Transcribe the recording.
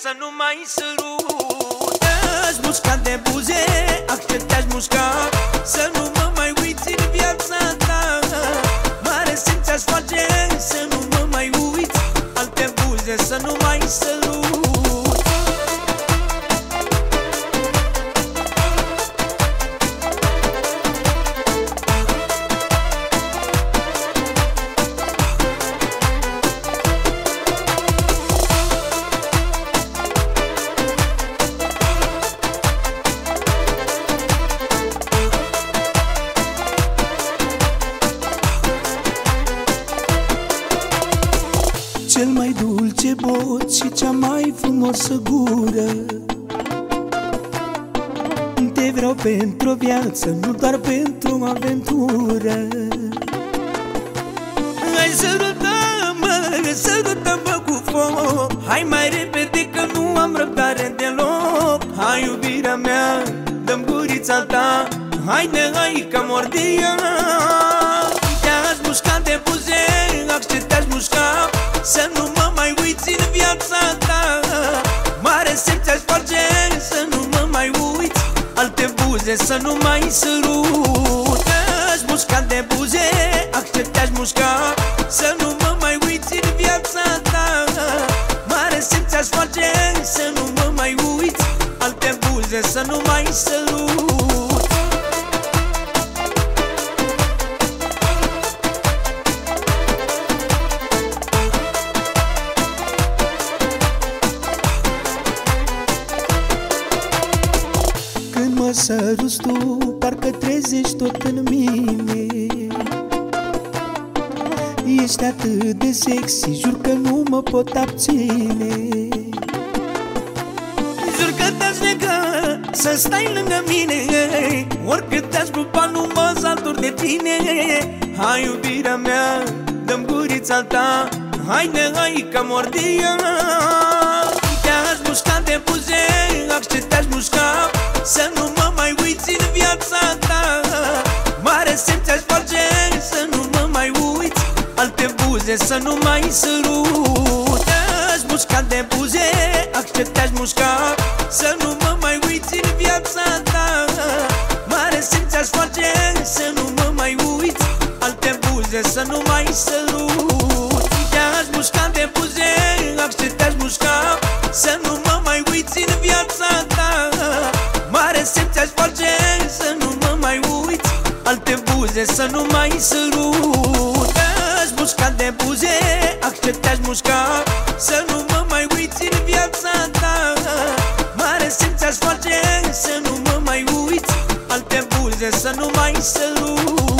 să nu mai sărut. Te-aș mușca de buze, accept te-aș mușca, să nu mă mai uiți în viața ta. Mare simț aș face, să nu mă mai uiți, alte buze să nu mai sărut. Cel mai dulce bot și cea mai frumoasă gură, te vreau pentru o viață, nu doar pentru o aventură. Hai sărută-mă, sărută-mă cu foc, hai mai repede că nu am răbdare deloc. Hai iubirea mea, dă-mi gurița ta, haide, hai ca mordia. Te-aș mușca de buze, accept te-aș mușca, să nu mă mai uiți în viața ta. Mare semn ți-aș face, să nu mă mai uiți, alte buze să nu mai sărut. Te-aș mușca de buze, accept te-aș mușca, să nu mă mai uiți în viața ta. Mare semn ți-aș face, să nu mă mai uiți, alte buze să nu mai sărut. Mă săruți tu, parcă trezești tot în mine. Ești atât de sexy, jur că nu mă pot abține. Jur că te-aș lega să stai lângă mine, oricât te-aș pupa nu mă satur de tine. Hai iubirea mea, dă-mi gurița ta, haide, hai ca mordia. Te-aș mușca de buze, accept te-aș mușca, să nu mă mai uiți în viața ta. Mare semn ți-aș face, să nu mă mai uiți, alte buze să nu mai sărut. Te-aș mușca de buze, accept te-aș mușca, să nu mă mai uiți în viața ta. Mare semn ți-aș face, să nu mă mai uiți, alte buze să nu mai sărut. Te-aș mușca de buze, accept te-aș mușca, să nu mă mai uiți în viața ta. Mare semn ți-aș face, să nu mă mai uiți, alte buze să nu mai sărut. Te-aș mușca de buze, accept te-aș mușca, să nu mă mai uiți în viața ta. Mare semn ți-aș face, să nu mă mai uiți, alte buze să nu mai sărut.